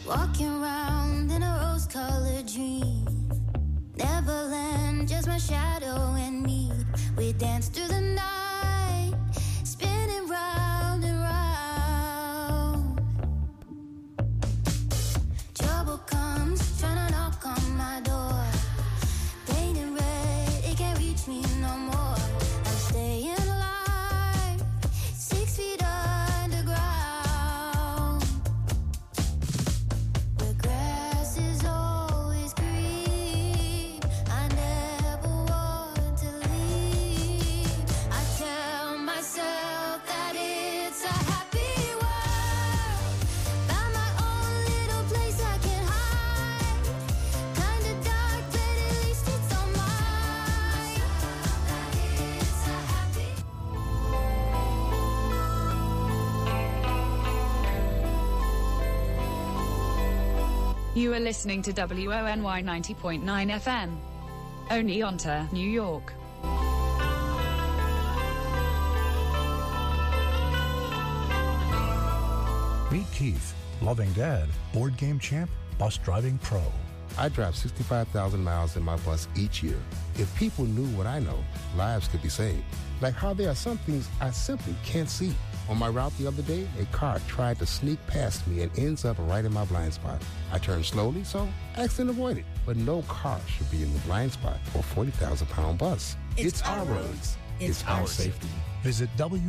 Walking around in a rose-colored dream. Neverland, just my shadow and me. We dance through the night, spinning round and round. Trouble comes, trying to knock on my door. Painted red, it can't reach me no more. I'm staying alive, 6 feet underground. Where grass is always green, I never want to leave. I tell myself that it's a happy world. Found my own little place I can hide. Kinda dark, but at least it's all mine. That it's a happy. You are listening to WONY 90.9 FM. Oneonta, New York. Meet Keith, loving dad, board game champ, bus driving pro. I drive 65,000 miles in my bus each year. If people knew what I know, lives could be saved. Like how there are some things I simply can't see. On my route the other day, a car tried to sneak past me and ends up right in my blind spot. I turned slowly, so accident avoided. But no car should be in the blind spot for a 40,000-pound bus. It's our roads. It's our safety. Visit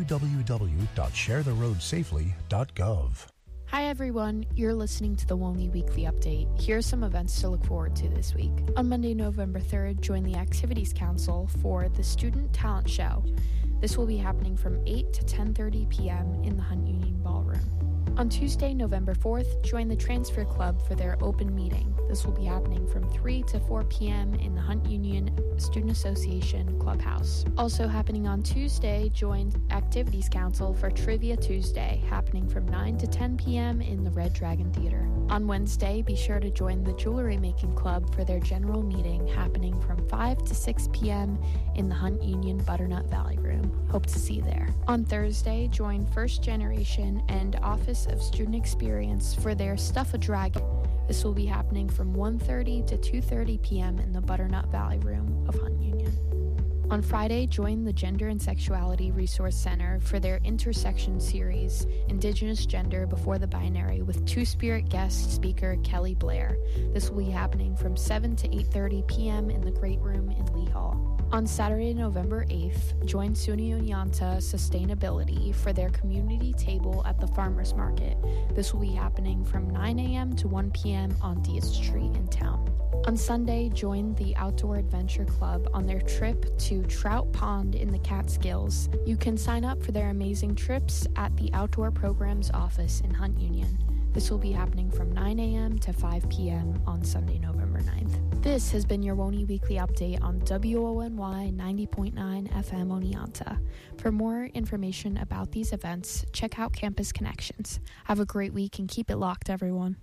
www.sharetheroadsafely.gov. Hi everyone, you're listening to the WONY Weekly Update. Here are some events to look forward to this week. On Monday, November 3rd, join the Activities Council for the Student Talent Show. This will be happening from 8 to 10:30 p.m. in the Hunt Union Ballroom. On Tuesday, November 4th, join the Transfer Club for their open meeting. This will be happening from 3 to 4 p.m. in the Hunt Union Student Association Clubhouse. Also happening on Tuesday, join Activities Council for Trivia Tuesday, happening from 9 to 10 p.m. in the Red Dragon Theater. On Wednesday, be sure to join the Jewelry Making Club for their general meeting, happening from 5 to 6 p.m. in the Hunt Union Butternut Valley Room. Hope to see you there. On Thursday, join First Generation and Office of Student Experience for their Stuff a Dragon. This will be happening from 1:30 to 2:30 p.m. in the Butternut Valley Room of Hunt Union. On Friday, join the Gender and Sexuality Resource Center for their Intersection series, Indigenous Gender Before the Binary, with Two-Spirit guest speaker Kelly Blair. This will be happening from 7 to 8:30 p.m. in the Great Room in Lee Hall. On Saturday, November 8th, join SUNY Oneonta Sustainability for their community table at the Farmers Market. This will be happening from 9 a.m. to 1 p.m. on Diaz Street in town. On Sunday, join the Outdoor Adventure Club on their trip to Trout Pond in the Catskills. You can sign up for their amazing trips at the Outdoor Programs office in Hunt Union. This will be happening from 9 a.m. to 5 p.m. on Sunday, November 9th. This has been your WONY Weekly Update on WONY 90.9 FM Oneonta. For more information about these events, check out Campus Connections. Have a great week and keep it locked, everyone.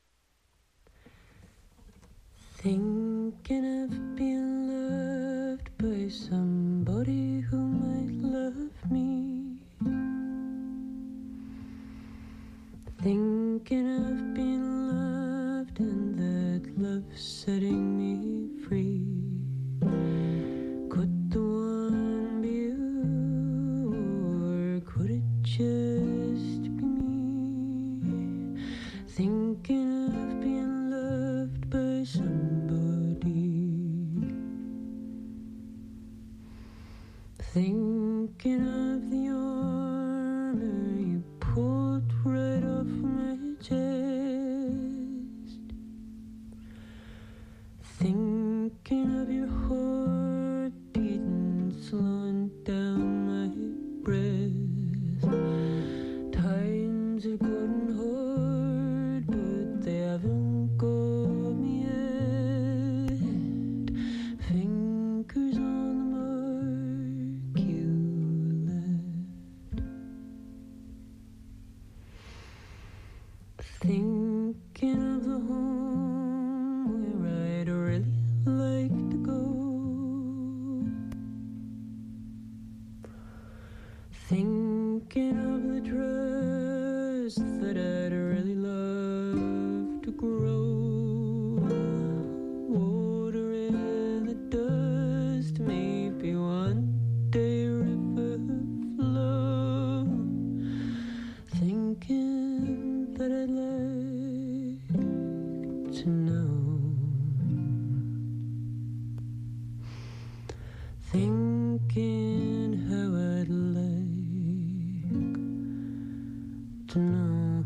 Thinking of being loved by somebody who might love me. Thinking of being loved and that love setting me free. Could the one be you, or could it just be me? Thinking of being loved by somebody. Thinking of the armor you pulled right off my chest. Thinking of your heart beating, slowing down my breath. Times are getting hard, but they haven't got me yet. Fingers on the mark you left. Thinking of the home where I'd really like to go. Thinking of the dress that I'd really love to thinking how I'd like to know.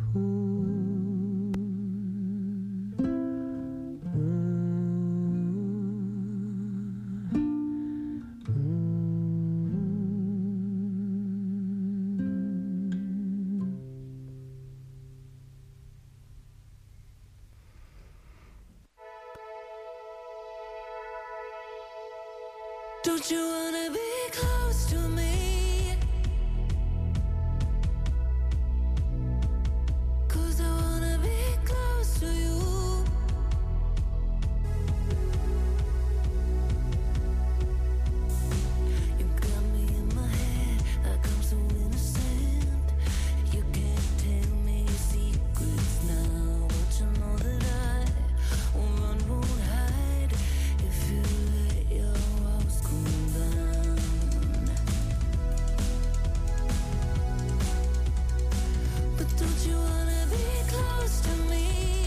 Don't you wanna be close to me? 'Cause I wanna be close to you. You got me in my head like I'm so innocent. You can't tell me secrets now, but you know that I won't run, won't hide if you let your walls cool down. But don't you wanna be close to me?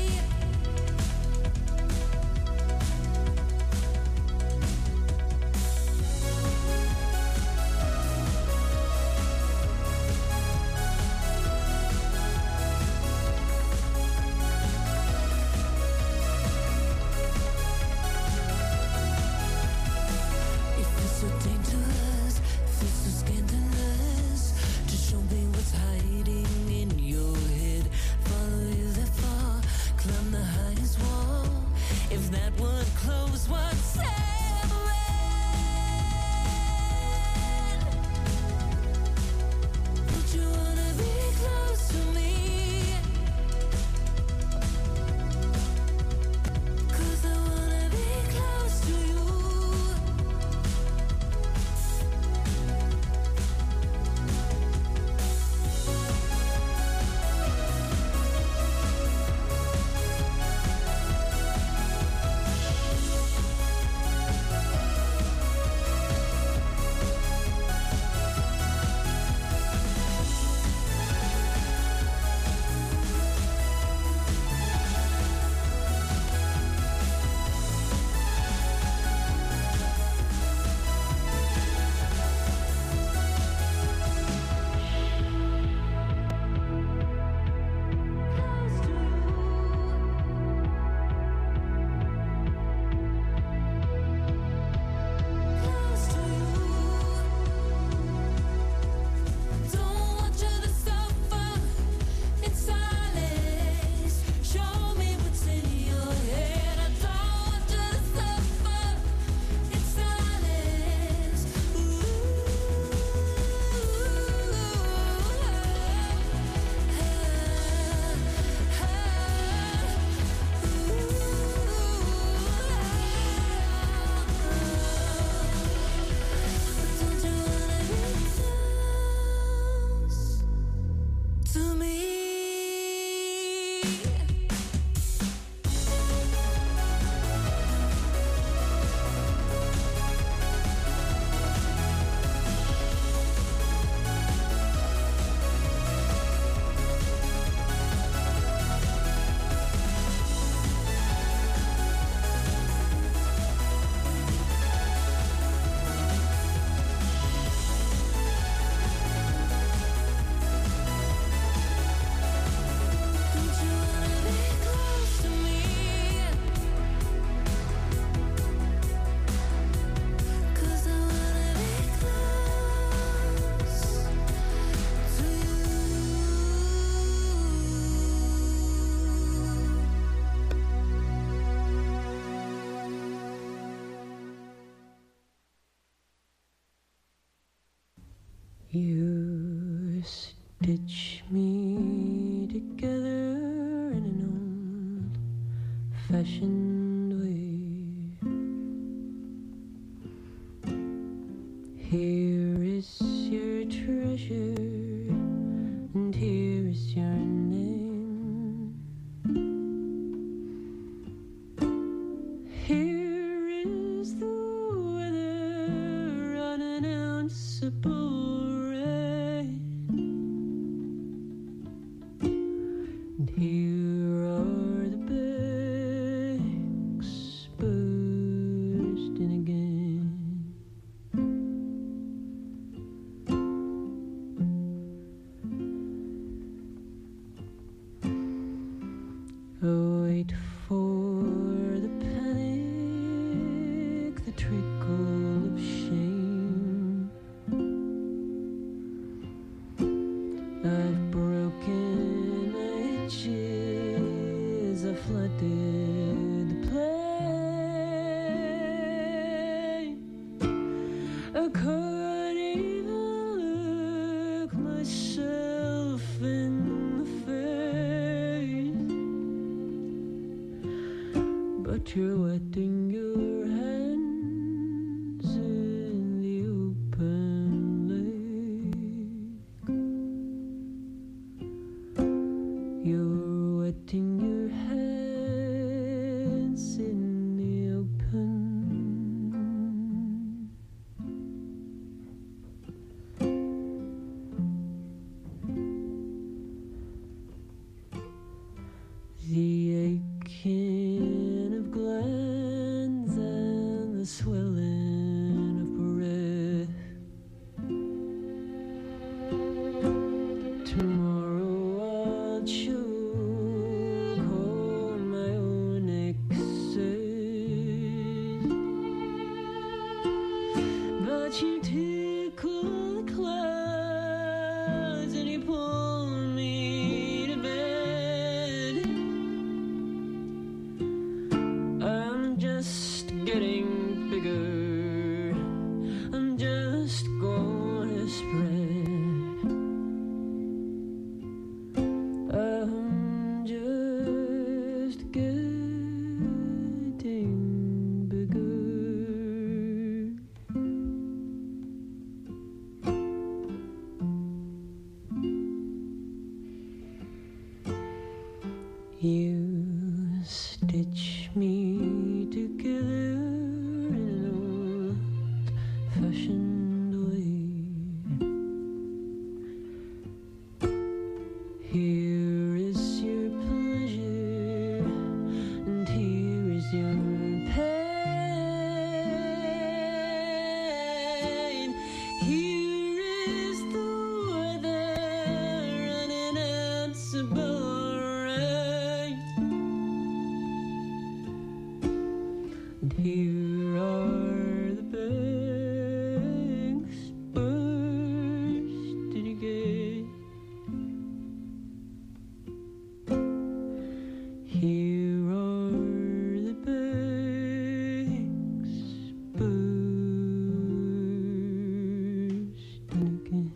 It feels so dangerous, feels so scandalous. Just show me what's hiding in your head. Follow you that far, climb the highest wall. If that would close what's separate. Don't you wanna be close to me? 'Cause I wanna be close to you. Close to you. Don't want you to suffer in silence. Show me what's in your head. I don't want you to suffer in silence. Don't you wanna be close to me? Don't you wanna be close to me? 'Cause I wanna be close to you. You stitch me together in an old-fashioned way. Here is your treasure, and here is your name. Here is the weather unannounceable rain. And here are the beds trickle of shame. I've broken my edges, I've flooded the plain. I can't even look myself in the face, but you're wetting your hands in the open lake. You're wetting your hands in the open. The aching of glands and the swelling of breath. Tomorrow I'll choke on my own excess, but you tickle the clouds and you pull me to bed. I'm just getting bigger, I'm just gonna spread. I'm just getting bigger. You stitch me together in an old-fashioned way. Here is your pleasure, and here is your pain. Here is the weather unanswerable rain, and here are the banks bursting again. Here are the banks bursting again.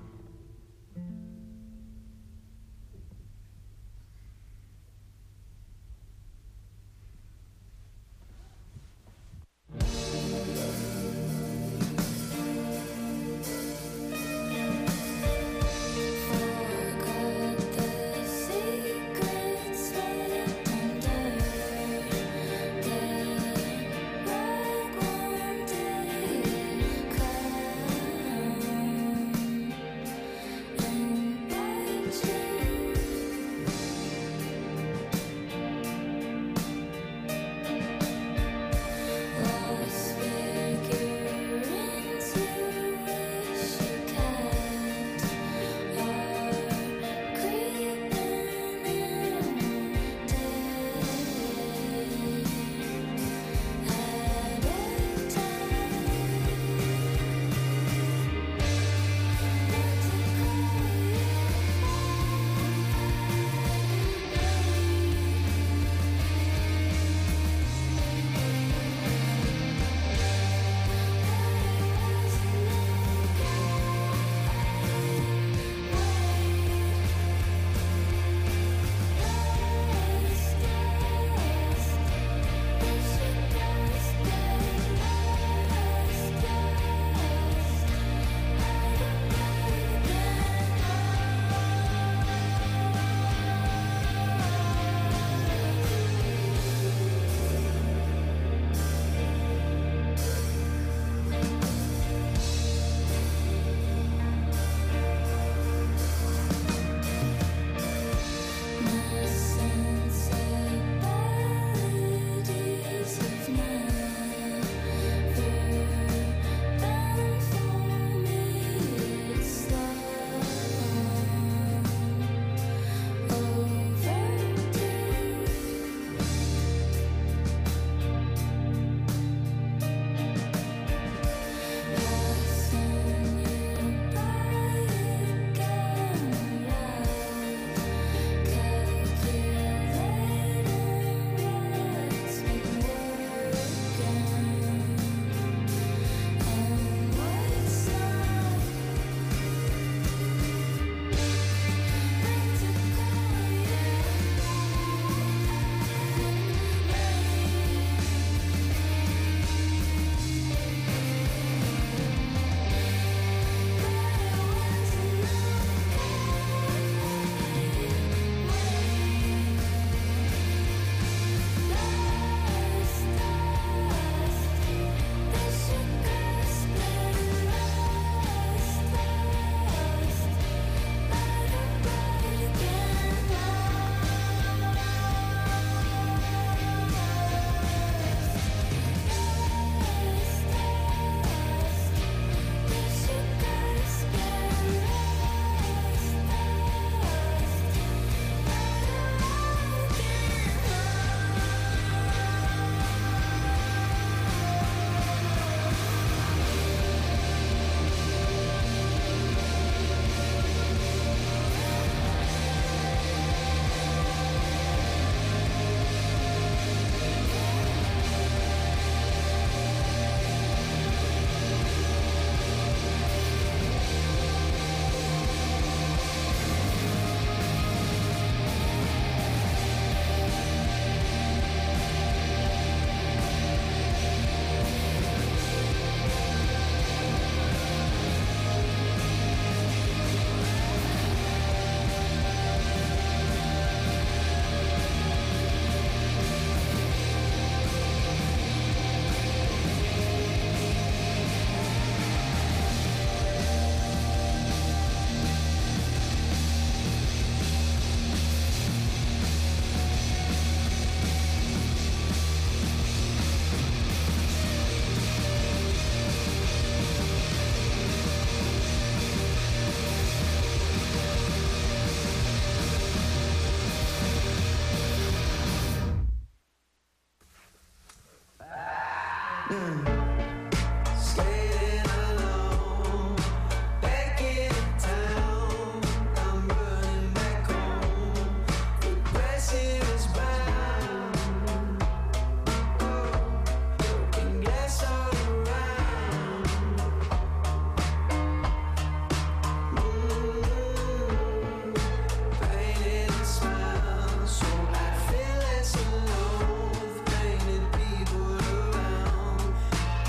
Painted people around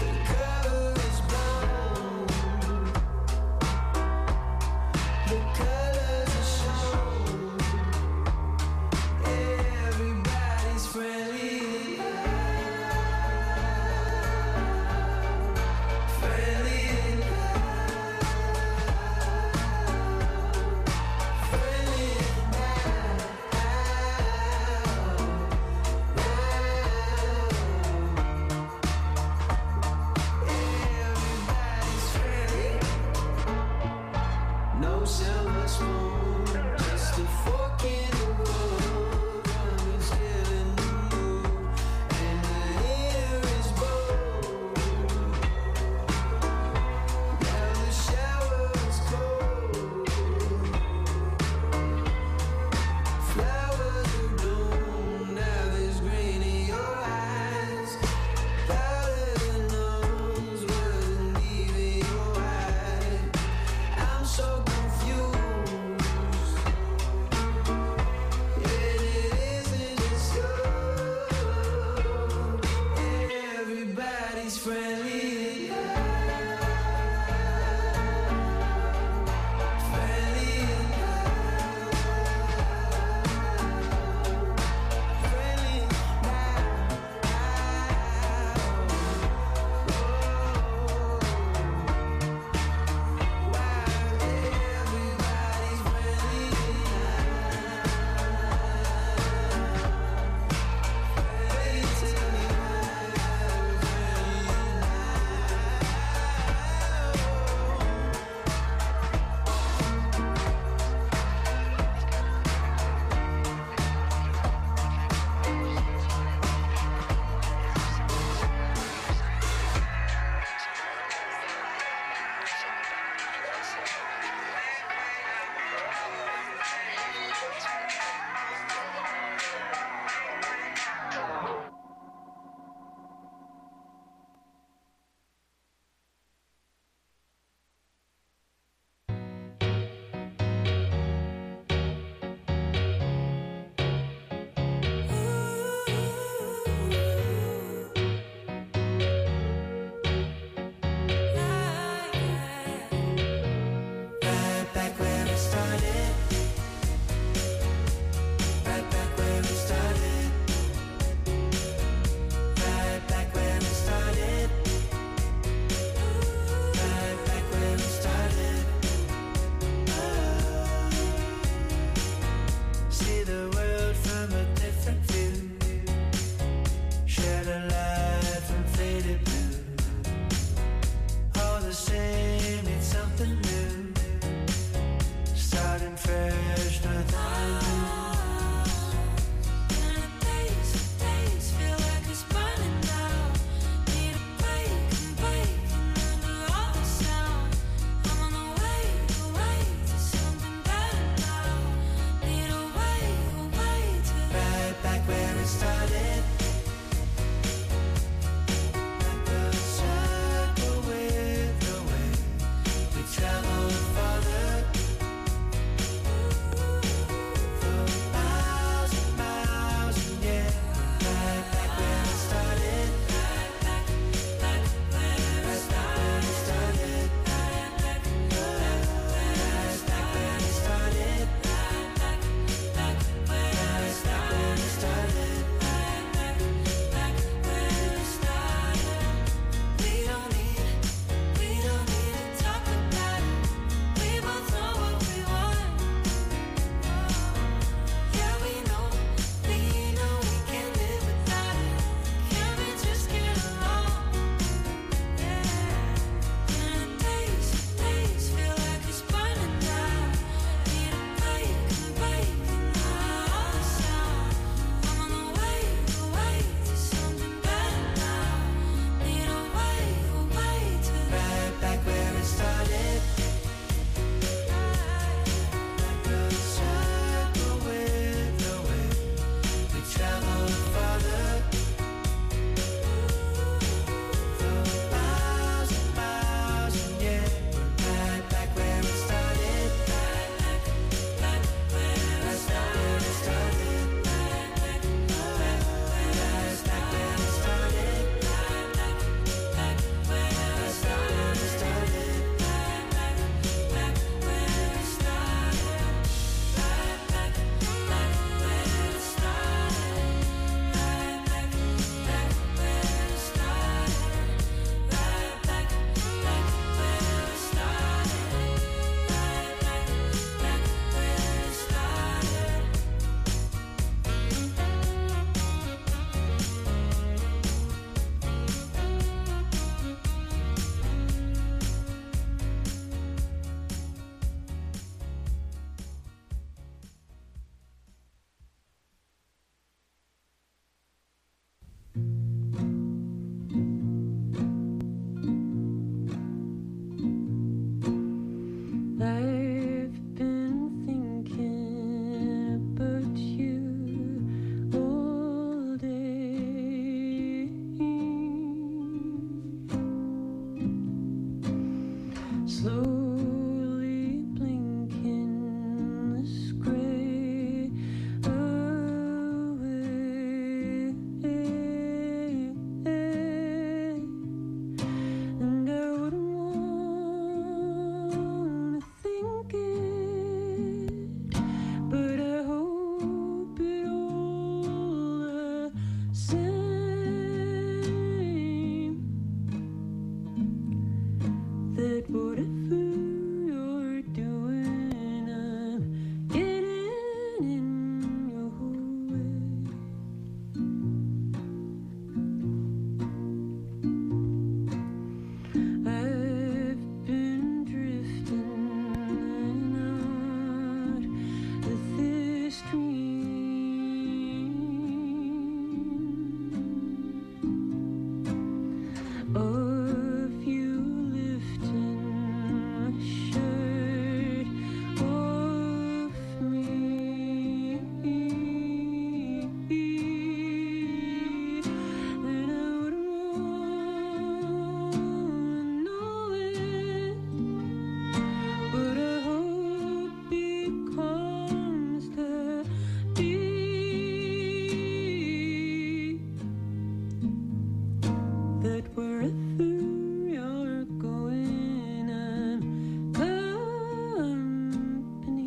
slowly blinking this gray away. And I wouldn't want to think it, but I hope it all the same, that whatever you're doing, I'm getting in your way. I've been drifting out of this dream of you lifting my shirt off me. And I wouldn't wanna know it, but I hope it comes to be, that wherever you're going, I'm company.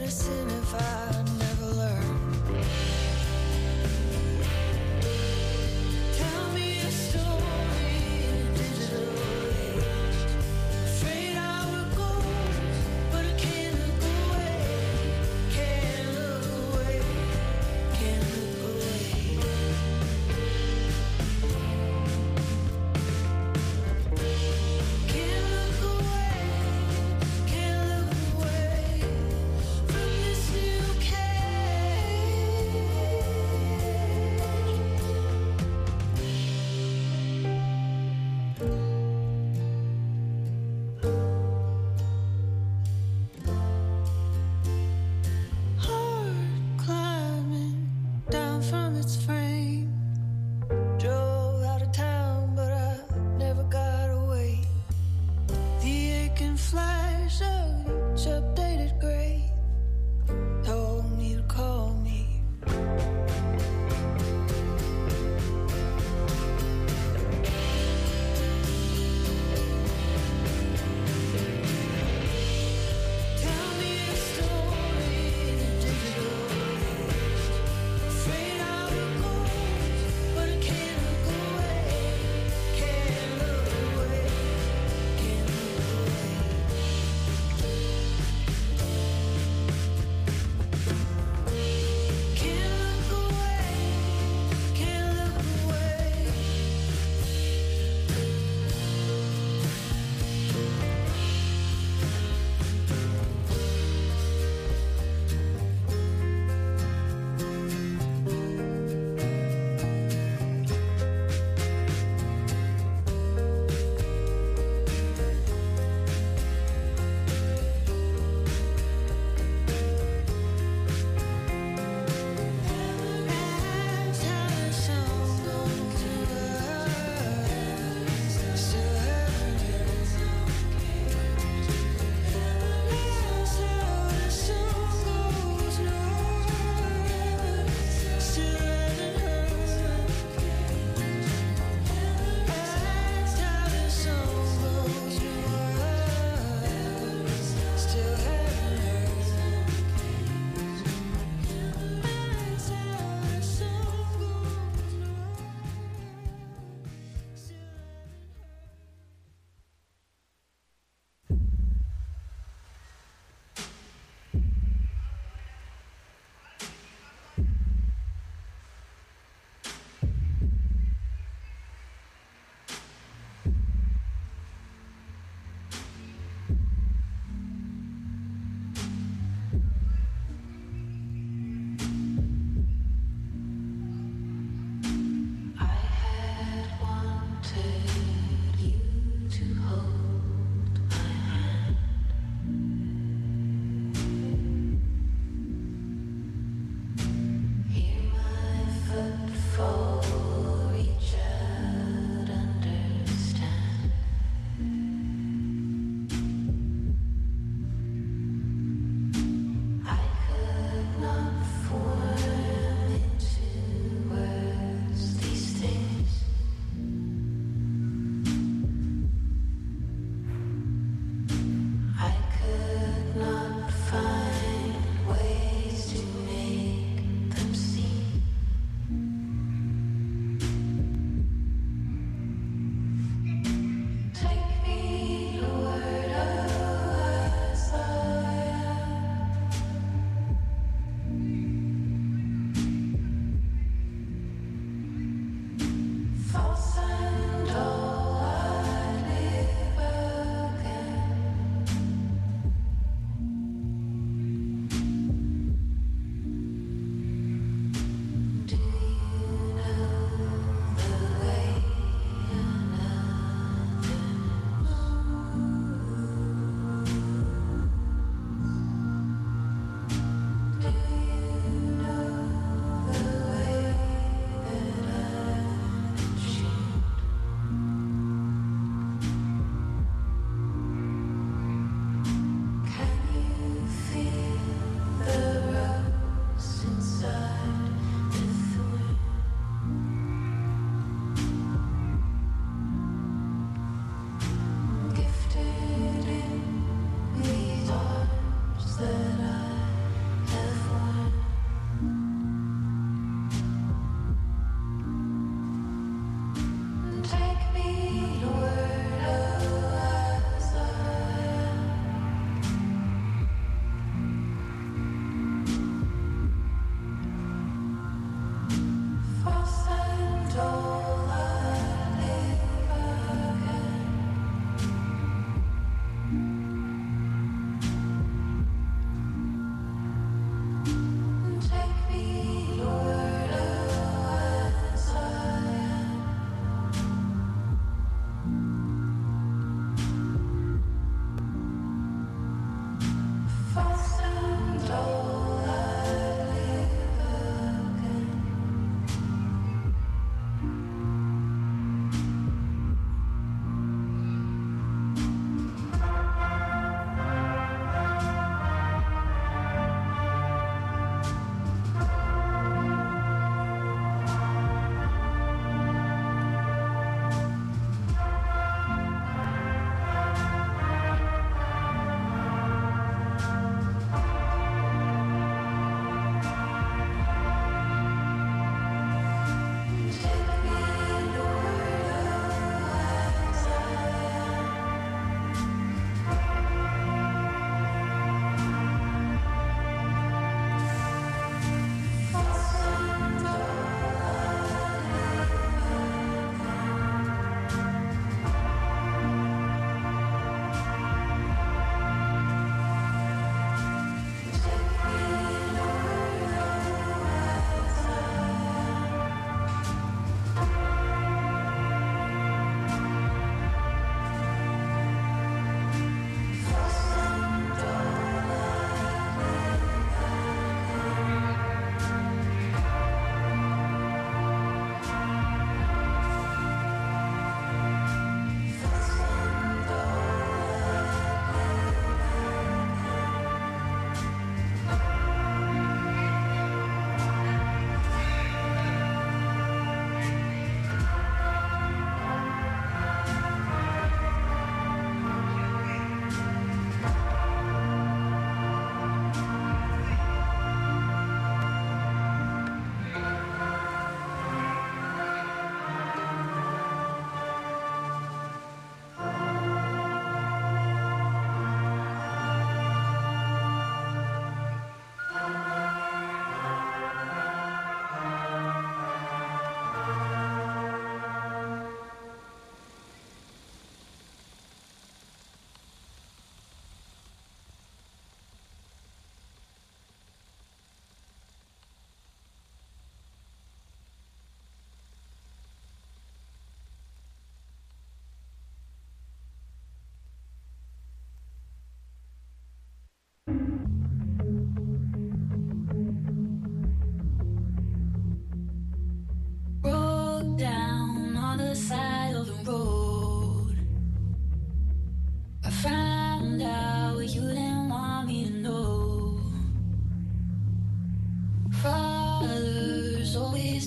medicine if I never learn? Tell me a story in a digital age. Afraid I will go, but I can't look away. Can't look away. Can't look away. Can't look away. Can't look away from this new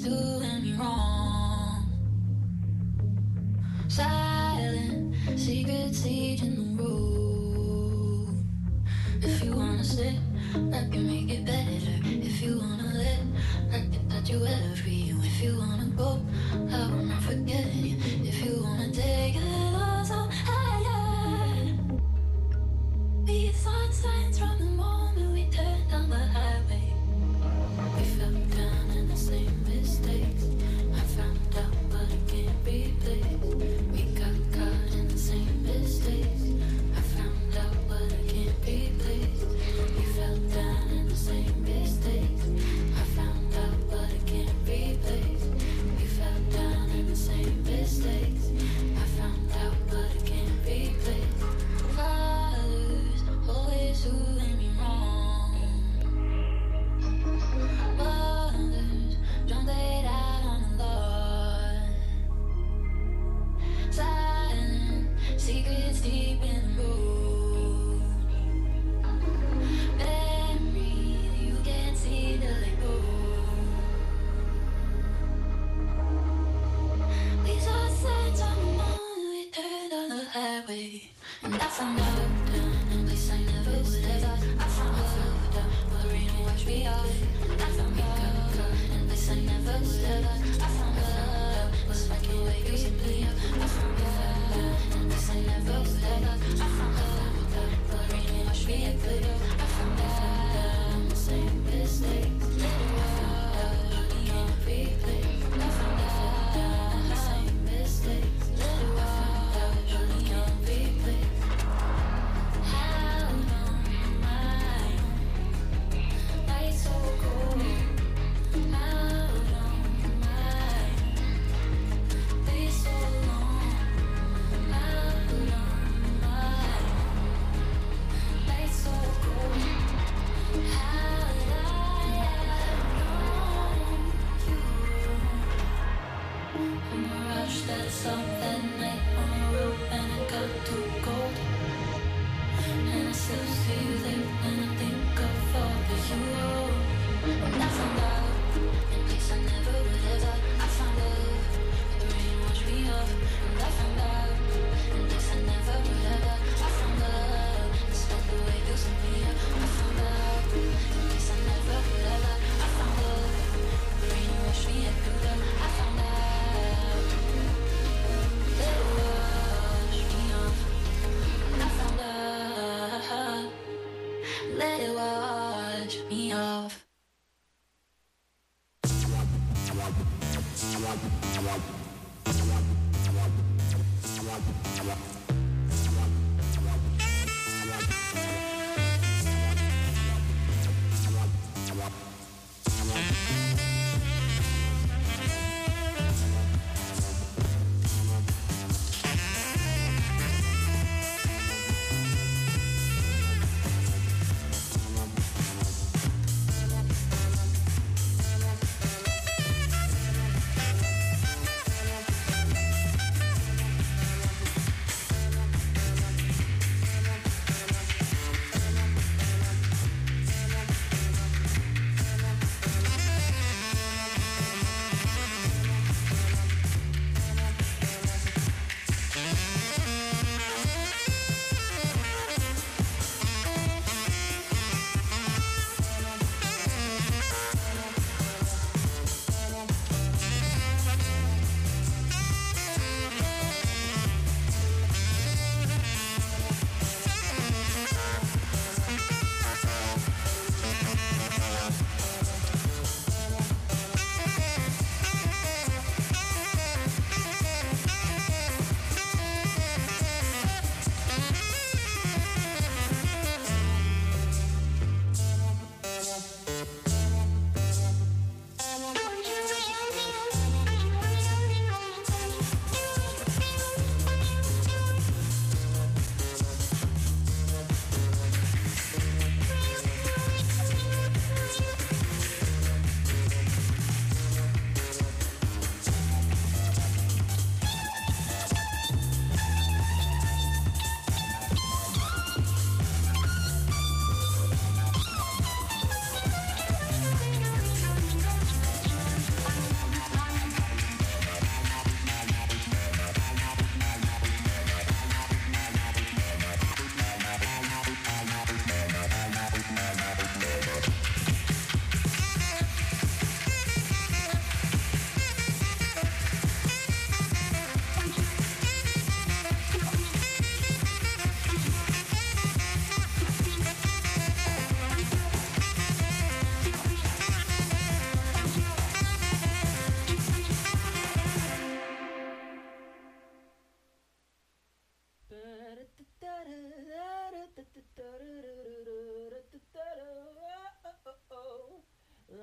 doing me wrong. Silent, secret sage in the road. If you wanna sit, I can make it better. If you wanna let, I can touch you every. If you wanna go, I will not forget you. If you wanna take it all so higher. We saw signs from the moment we turned down the highway. We fell down in the same mistakes. I found out but it can't be placed. We got caught in the same mistakes. I found out but it can't be placed. We fell down in the same mistakes. I found out but it can't be placed. We fell down in the same mistakes. I found out but it can't be placed. Fathers always doing me wrong. Mothers don't lay out on the lawn. Silent secrets deep in the road. Memories you can't see till they go. We saw signs on the moon, we turned on the highway. And I found out in a place I never would have. I found out but the rain washed me off. And I found out in a place I never would have. I found out was like the way you simply up. I found out in a place I never would have. I found out but the rain washed me clear. I found out the same mistakes. Little world can't be played. I found out the same mistakes. Little world can't be played. How long am I? Night so cold. How long am I? Be so long. How long am I? Night so cold. How did I know you? I'm a rush that's up that night on the road and it got too cold. And I still see you there when I think of all that you owe. And I found out in place I never would have thought. I found out but the rain washed me off. And I found out in place I never would have thought. I found out it's not the way you set me up. I found out in place I never would have thought. I found out the rain washed me through. I found out that it washed me off. I found out, let it wash me off.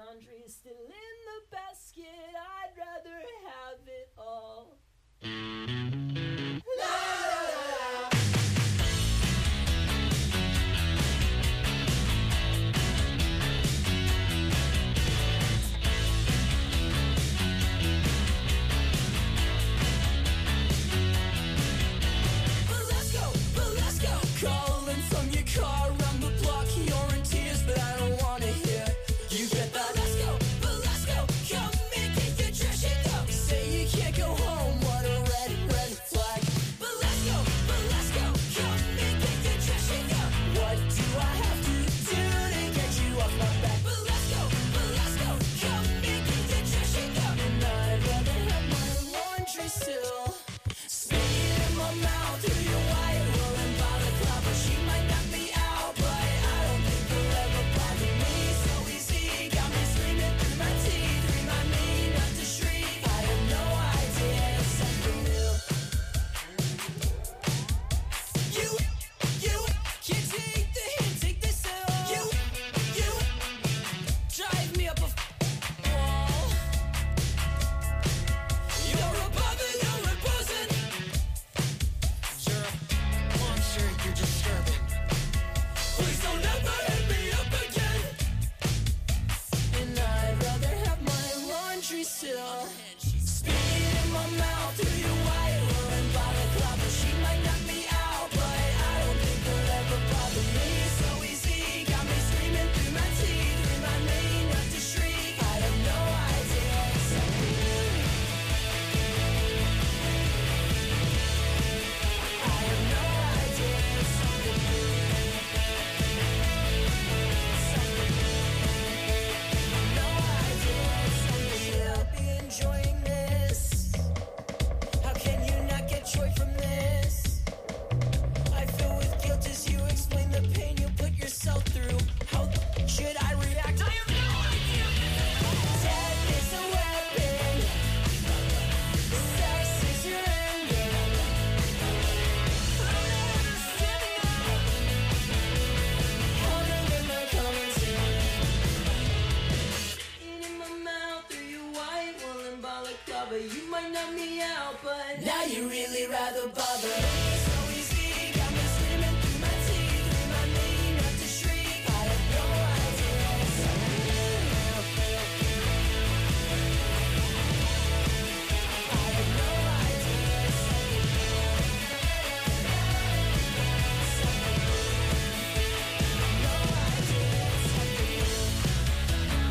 laundry is still in the basket. I'd rather have it all. La, la, la, la. But let's go, calling from your car around the block. You're in tears, but I don't wanna hear you get that. But let's go, come and get your trash and go. Say you can't go home, what a red flag. But let's go, come and get your trash and go. What do I have to do to get you off my back? But let's go, come and get your trash and go. And I'd rather have my laundry still. Spit in my mouth through your white rolling balaclava. She might knock me out, but I don't think you'll ever bother me. So easy, got me screaming through my teeth. Remind me not to shriek. I have no idea, it's something new. You can't take the hint, take this L. You drive me up a wall. You're above it, you're imposing. You're a monster, you're disturbing. Please don't ever hit me up again. And I'd rather have my laundry still. Spit in my mouth through your white rolling balaclava. She might knock me out, but I don't think you'll ever bother me. So easy, got me screaming through my teeth. Remind me not to shriek. I have no idea, it's something new. I have no idea, it's something new. No idea, it's something new. I'll be enjoying this. How can you not get joy from this? I feel with guilt as you explain the pain you put yourself through. How should I react? I have no idea. Death is a weapon. Sex is your ending. I don't understand now. How did we not come into in my mouth through your white woolen balaclava? You might knock me out, but now you really rather bother. So easy, got me screaming through my teeth. Remind me not to shriek. I have no idea, it's something new. I have no idea, it's something new. No idea, it's something new.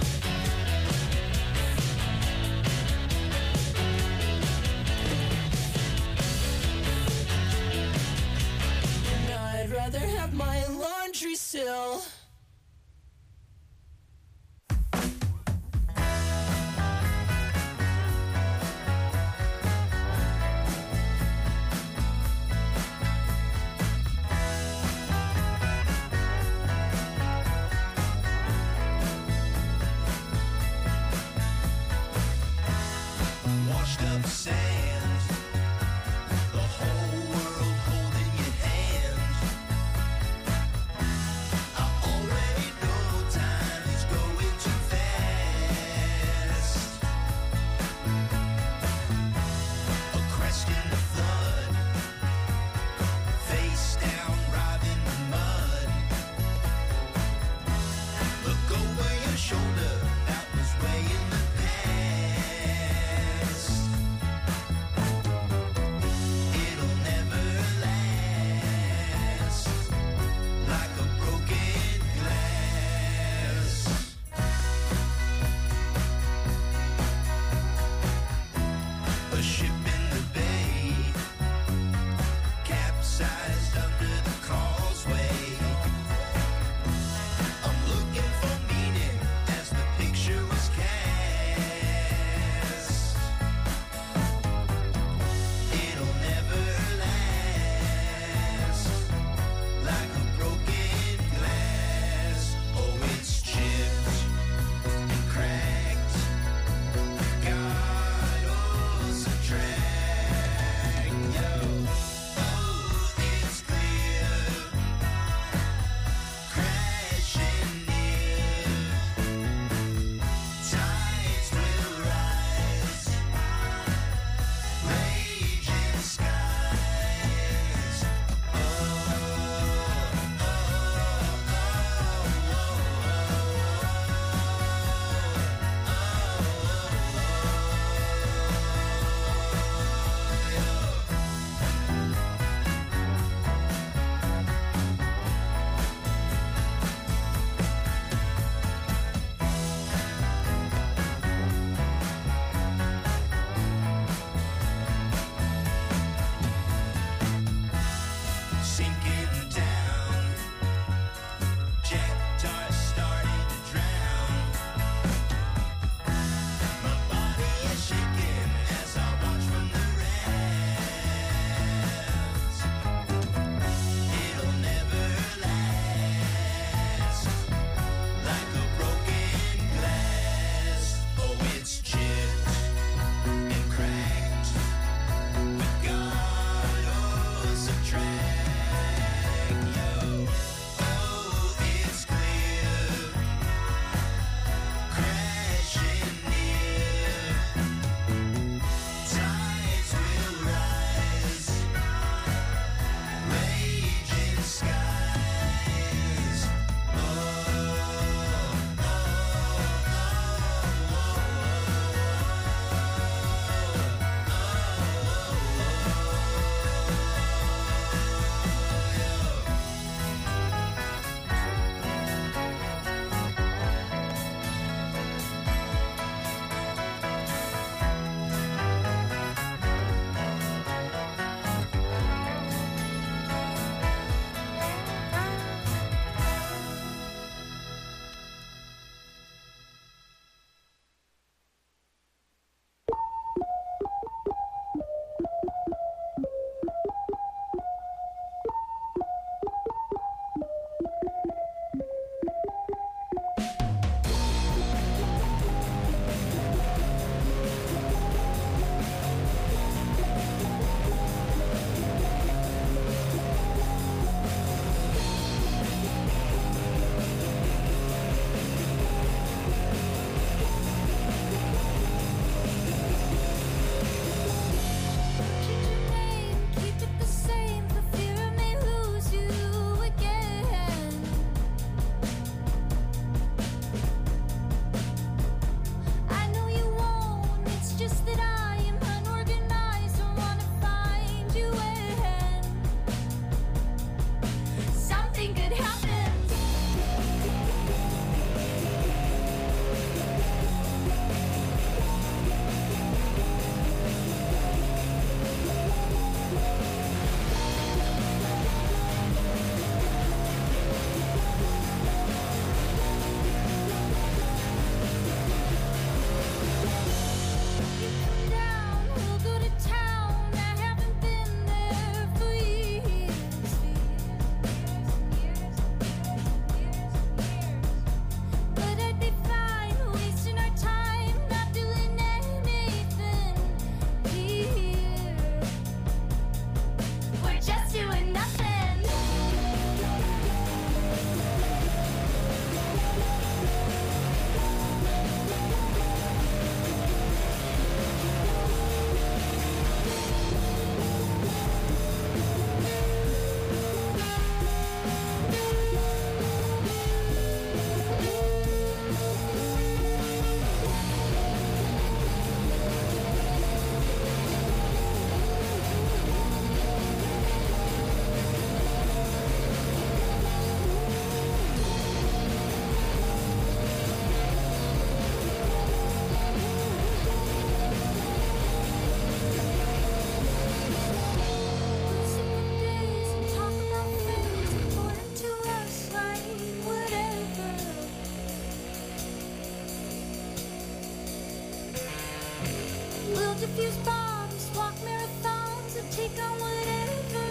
to fuse bombs, walk marathons, and take on whatever.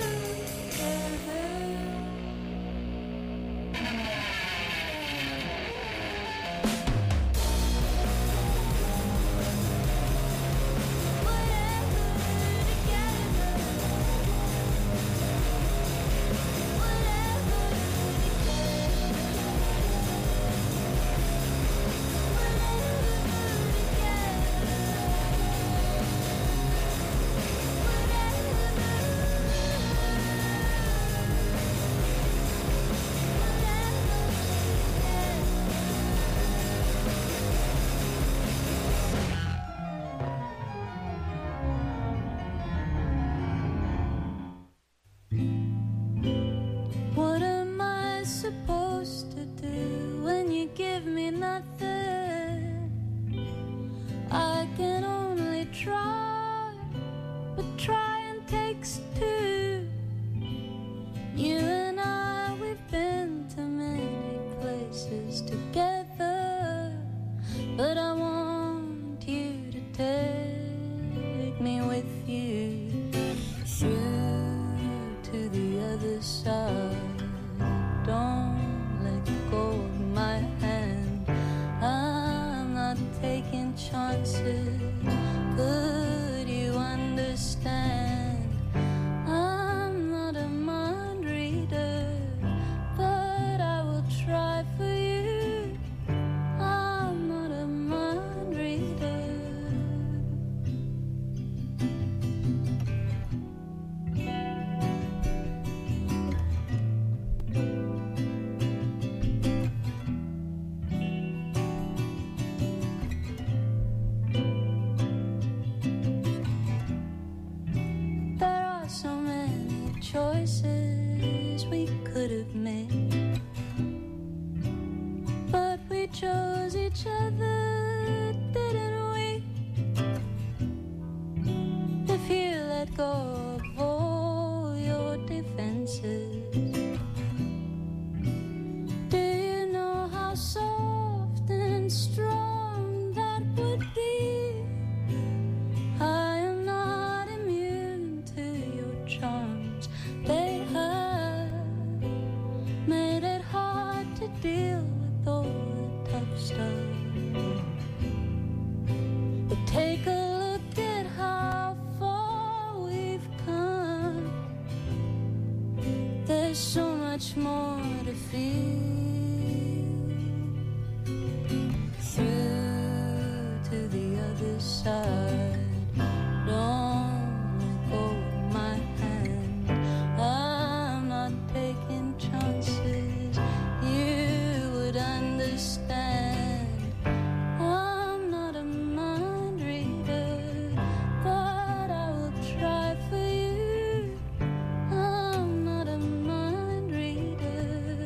What am I supposed to do when you give me nothing? I can only try, but trying takes two. You and I, we've been to many places together, but I want you to take me with you through to the other side. Don't let go of my hand. I'm not taking chances. Could you understand? I'm not a mind reader, but I will try for you. I'm not a mind reader. There are so many choices we could have made, but we chose each other, didn't we? If you let go of all your defenses, do you know how soft and strong that would be? I am not immune to your charms. They have made it hard to deal with all the tough stuff. But take a look at how far we've come. There's so much more to feel. Through to the other side. Don't let go of my hand. I'm not taking chances. You would understand. I'm not a mind reader, but I will try for you. I'm not a mind reader.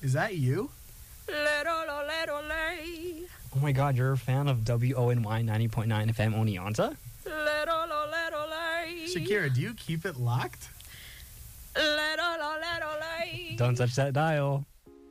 is that you? Oh my god, you're a fan of WONY 90.9 FM Oneonta? Shakira, do you keep it locked? Don't touch that dial.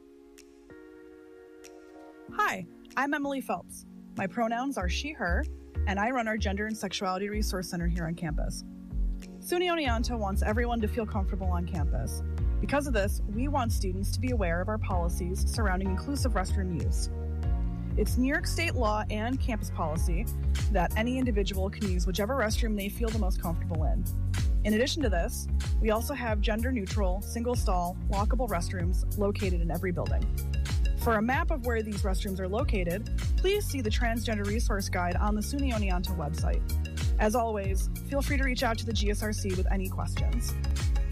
Hi, I'm Emily Phelps. My pronouns are she, her, and I run our Gender and Sexuality Resource Center here on campus. SUNY Oneonta wants everyone to feel comfortable on campus. Because of this, we want students to be aware of our policies surrounding inclusive restroom use. It's New York State law and campus policy that any individual can use whichever restroom they feel the most comfortable in. In addition to this, we also have gender-neutral, single-stall, lockable restrooms located in every building. For a map of where these restrooms are located, please see the Transgender Resource Guide on the SUNY Oneonta website. As always, feel free to reach out to the GSRC with any questions.